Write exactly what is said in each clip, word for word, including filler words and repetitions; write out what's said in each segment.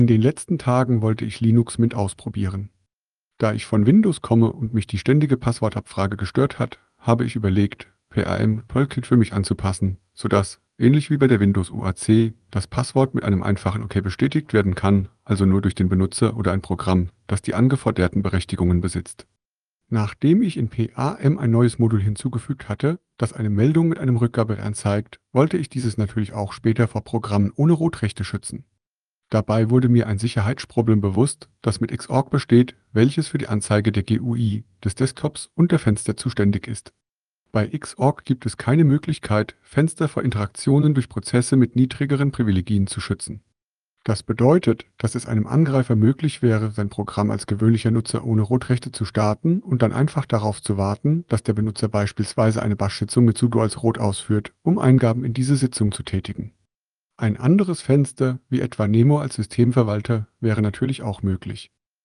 In den letzten Tagen wollte ich Linux Mint ausprobieren. Da ich von Windows komme und mich die ständige Passwortabfrage gestört hat, habe ich überlegt, P A M Toolkit für mich anzupassen, sodass, ähnlich wie bei der Windows U A C, das Passwort mit einem einfachen OK bestätigt werden kann, also nur durch den Benutzer oder ein Programm, das die angeforderten Berechtigungen besitzt. Nachdem ich in P A M ein neues Modul hinzugefügt hatte, das eine Meldung mit einem Rückgabe anzeigt, wollte ich dieses natürlich auch später vor Programmen ohne Rotrechte schützen. Dabei wurde mir ein Sicherheitsproblem bewusst, das mit Xorg besteht, welches für die Anzeige der G U I, des Desktops und der Fenster zuständig ist. Bei Xorg gibt es keine Möglichkeit, Fenster vor Interaktionen durch Prozesse mit niedrigeren Privilegien zu schützen. Das bedeutet, dass es einem Angreifer möglich wäre, sein Programm als gewöhnlicher Nutzer ohne Rotrechte zu starten und dann einfach darauf zu warten, dass der Benutzer beispielsweise eine Bash-Sitzung mit sudo als root ausführt, um Eingaben in diese Sitzung zu tätigen. Ein anderes Fenster, wie etwa Nemo als Systemverwalter, wäre natürlich auch möglich.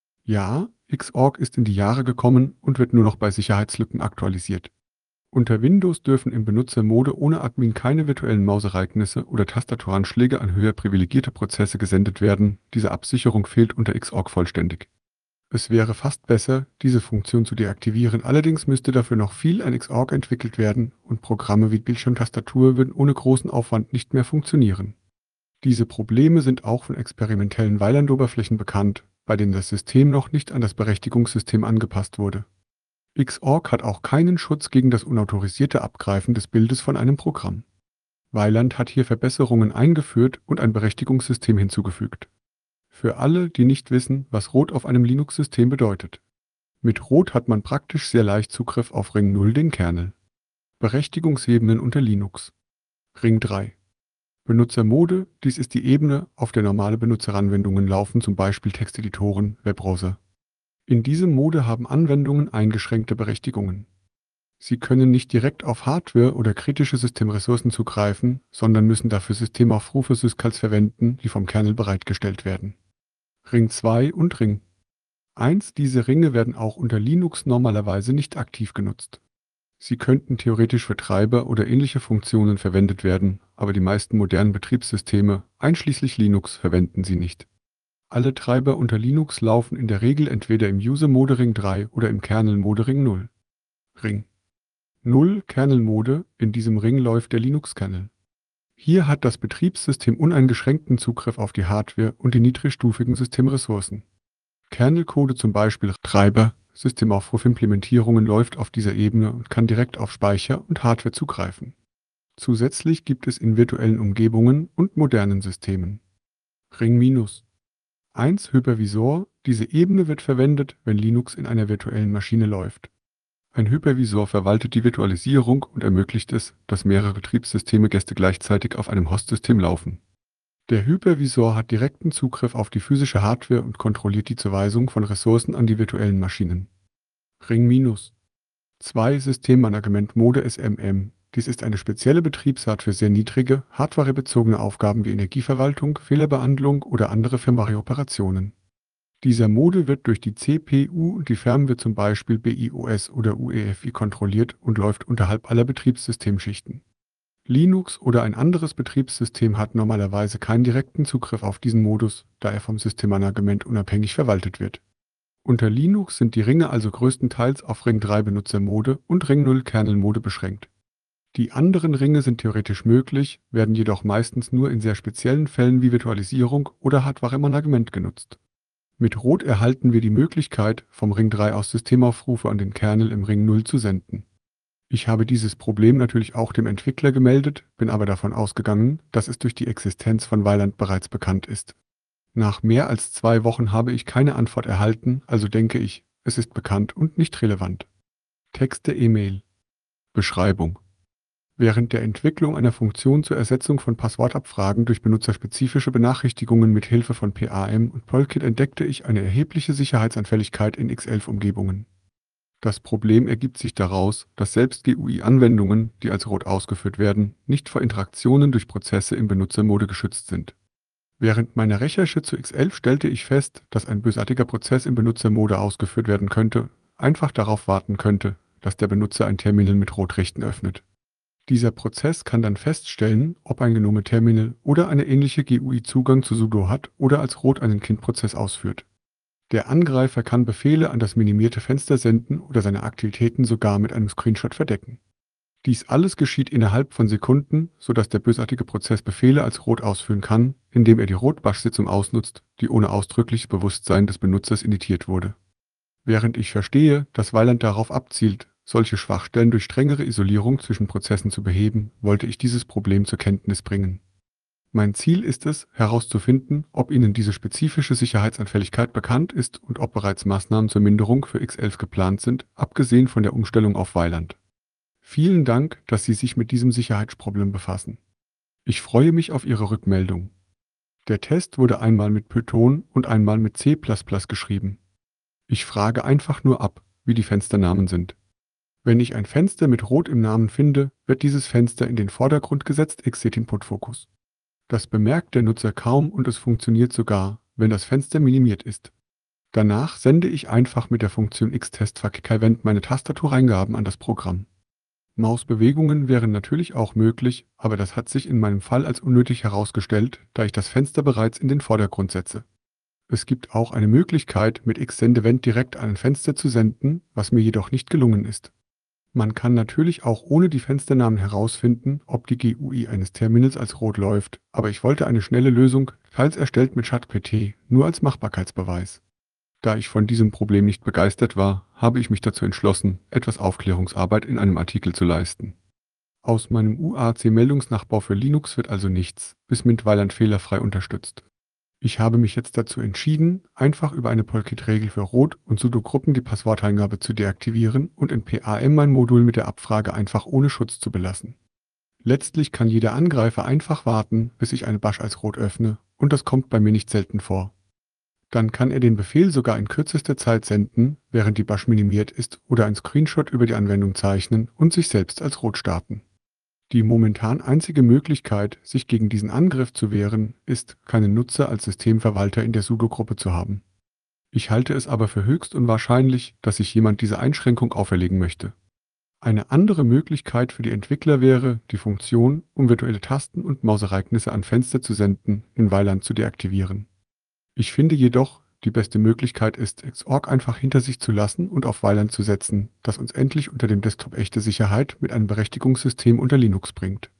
Ja, Xorg ist in die Jahre gekommen und wird nur noch bei Sicherheitslücken aktualisiert. Unter Windows dürfen im Benutzermode ohne Admin keine virtuellen Mausereignisse oder Tastaturanschläge an höher privilegierte Prozesse gesendet werden, diese Absicherung fehlt unter Xorg vollständig. Es wäre fast besser, diese Funktion zu deaktivieren, allerdings müsste dafür noch viel an Xorg entwickelt werden und Programme wie Bildschirmtastatur würden ohne großen Aufwand nicht mehr funktionieren. Diese Probleme sind auch von experimentellen Weiland-Oberflächen bekannt, bei denen das System noch nicht an das Berechtigungssystem angepasst wurde. Xorg hat auch keinen Schutz gegen das unautorisierte Abgreifen des Bildes von einem Programm. Weiland hat hier Verbesserungen eingeführt und ein Berechtigungssystem hinzugefügt. Für alle, die nicht wissen, was Rot auf einem Linux-System bedeutet. Mit Rot hat man praktisch sehr leicht Zugriff auf Ring null, den Kernel. Berechtigungsebenen unter Linux. Ring drei. Benutzermode, dies ist die Ebene, auf der normale Benutzeranwendungen laufen, zum Beispiel Texteditoren, Webbrowser. In diesem Mode haben Anwendungen eingeschränkte Berechtigungen. Sie können nicht direkt auf Hardware oder kritische Systemressourcen zugreifen, sondern müssen dafür Systemaufrufe Syscalls verwenden, die vom Kernel bereitgestellt werden. Ring zwei und Ring eins. Diese Ringe werden auch unter Linux normalerweise nicht aktiv genutzt. Sie könnten theoretisch für Treiber oder ähnliche Funktionen verwendet werden, aber die meisten modernen Betriebssysteme, einschließlich Linux, verwenden sie nicht. Alle Treiber unter Linux laufen in der Regel entweder im User-Mode Ring drei oder im Kernel-Mode Ring null. Ring null Kernel-Mode, in diesem Ring läuft der Linux-Kernel. Hier hat das Betriebssystem uneingeschränkten Zugriff auf die Hardware und die niedrigstufigen Systemressourcen. Kernelcode, zum Beispiel Treiber, Systemaufrufimplementierungen, läuft auf dieser Ebene und kann direkt auf Speicher und Hardware zugreifen. Zusätzlich gibt es in virtuellen Umgebungen und modernen Systemen Ring eins Hypervisor. Diese Ebene wird verwendet, wenn Linux in einer virtuellen Maschine läuft. Ein Hypervisor verwaltet die Virtualisierung und ermöglicht es, dass mehrere Betriebssystemegäste gleichzeitig auf einem Hostsystem laufen. Der Hypervisor hat direkten Zugriff auf die physische Hardware und kontrolliert die Zuweisung von Ressourcen an die virtuellen Maschinen. Ring zwei Systemmanagement-Mode S M M. Dies ist eine spezielle Betriebsart für sehr niedrige, hardwarebezogene Aufgaben wie Energieverwaltung, Fehlerbehandlung oder andere firmware Operationen. Dieser Mode wird durch die C P U und die Firmware, zum Beispiel BIOS oder U E F I, kontrolliert und läuft unterhalb aller Betriebssystemschichten. Linux oder ein anderes Betriebssystem hat normalerweise keinen direkten Zugriff auf diesen Modus, da er vom Systemmanagement unabhängig verwaltet wird. Unter Linux sind die Ringe also größtenteils auf Ring drei Benutzermode und Ring null Kernelmode beschränkt. Die anderen Ringe sind theoretisch möglich, werden jedoch meistens nur in sehr speziellen Fällen wie Virtualisierung oder Hardware-Management genutzt. Mit Rot erhalten wir die Möglichkeit, vom Ring drei aus Systemaufrufe an den Kernel im Ring null zu senden. Ich habe dieses Problem natürlich auch dem Entwickler gemeldet, bin aber davon ausgegangen, dass es durch die Existenz von Weiland bereits bekannt ist. Nach mehr als zwei Wochen habe ich keine Antwort erhalten, also denke ich, es ist bekannt und nicht relevant. Text der E-Mail. Beschreibung. Während der Entwicklung einer Funktion zur Ersetzung von Passwortabfragen durch benutzerspezifische Benachrichtigungen mit Hilfe von P A M und Toolkit entdeckte ich eine erhebliche Sicherheitsanfälligkeit in X elf Umgebungen. Das Problem ergibt sich daraus, dass selbst G U I-Anwendungen, die als Rot ausgeführt werden, nicht vor Interaktionen durch Prozesse im Benutzermode geschützt sind. Während meiner Recherche zu X elf stellte ich fest, dass ein bösartiger Prozess im Benutzermode ausgeführt werden könnte, einfach darauf warten könnte, dass der Benutzer ein Terminal mit Rotrechten öffnet. Dieser Prozess kann dann feststellen, ob ein Gnome-Terminal oder eine ähnliche G U I Zugang zu sudo hat oder als root einen Kindprozess ausführt. Der Angreifer kann Befehle an das minimierte Fenster senden oder seine Aktivitäten sogar mit einem Screenshot verdecken. Dies alles geschieht innerhalb von Sekunden, sodass der bösartige Prozess Befehle als root ausführen kann, indem er die root-Bash-Sitzung ausnutzt, die ohne ausdrückliches Bewusstsein des Benutzers initiiert wurde. Während ich verstehe, dass Weiland darauf abzielt, solche Schwachstellen durch strengere Isolierung zwischen Prozessen zu beheben, wollte ich dieses Problem zur Kenntnis bringen. Mein Ziel ist es, herauszufinden, ob Ihnen diese spezifische Sicherheitsanfälligkeit bekannt ist und ob bereits Maßnahmen zur Minderung für X elf geplant sind, abgesehen von der Umstellung auf Weiland. Vielen Dank, dass Sie sich mit diesem Sicherheitsproblem befassen. Ich freue mich auf Ihre Rückmeldung. Der Test wurde einmal mit Python und einmal mit C plus plus geschrieben. Ich frage einfach nur ab, wie die Fensternamen sind. Wenn ich ein Fenster mit Rot im Namen finde, wird dieses Fenster in den Vordergrund gesetzt, Exit Input Focus. Das bemerkt der Nutzer kaum und es funktioniert sogar, wenn das Fenster minimiert ist. Danach sende ich einfach mit der Funktion xtest-event meine Tastatureingaben an das Programm. Mausbewegungen wären natürlich auch möglich, aber das hat sich in meinem Fall als unnötig herausgestellt, da ich das Fenster bereits in den Vordergrund setze. Es gibt auch eine Möglichkeit, mit xsend-event direkt an ein Fenster zu senden, was mir jedoch nicht gelungen ist. Man kann natürlich auch ohne die Fensternamen herausfinden, ob die G U I eines Terminals als rot läuft, aber ich wollte eine schnelle Lösung, teils erstellt mit ChatGPT, nur als Machbarkeitsbeweis. Da ich von diesem Problem nicht begeistert war, habe ich mich dazu entschlossen, etwas Aufklärungsarbeit in einem Artikel zu leisten. Aus meinem U A C-Meldungsnachbau für Linux wird also nichts, bis Mint Weiland fehlerfrei unterstützt. Ich habe mich jetzt dazu entschieden, einfach über eine Polkit-Regel für Rot und sudo-Gruppen die Passworteingabe zu deaktivieren und in P A M mein Modul mit der Abfrage einfach ohne Schutz zu belassen. Letztlich kann jeder Angreifer einfach warten, bis ich eine Bash als Rot öffne, und das kommt bei mir nicht selten vor. Dann kann er den Befehl sogar in kürzester Zeit senden, während die Bash minimiert ist, oder ein Screenshot über die Anwendung zeichnen und sich selbst als Rot starten. Die momentan einzige Möglichkeit, sich gegen diesen Angriff zu wehren, ist, keinen Nutzer als Systemverwalter in der sudo-Gruppe zu haben. Ich halte es aber für höchst unwahrscheinlich, dass sich jemand diese Einschränkung auferlegen möchte. Eine andere Möglichkeit für die Entwickler wäre, die Funktion, um virtuelle Tasten und Mausereignisse an Fenster zu senden, in Weiland zu deaktivieren. Ich finde jedoch, die beste Möglichkeit ist, Xorg einfach hinter sich zu lassen und auf Weiland zu setzen, das uns endlich unter dem Desktop echte Sicherheit mit einem Berechtigungssystem unter Linux bringt.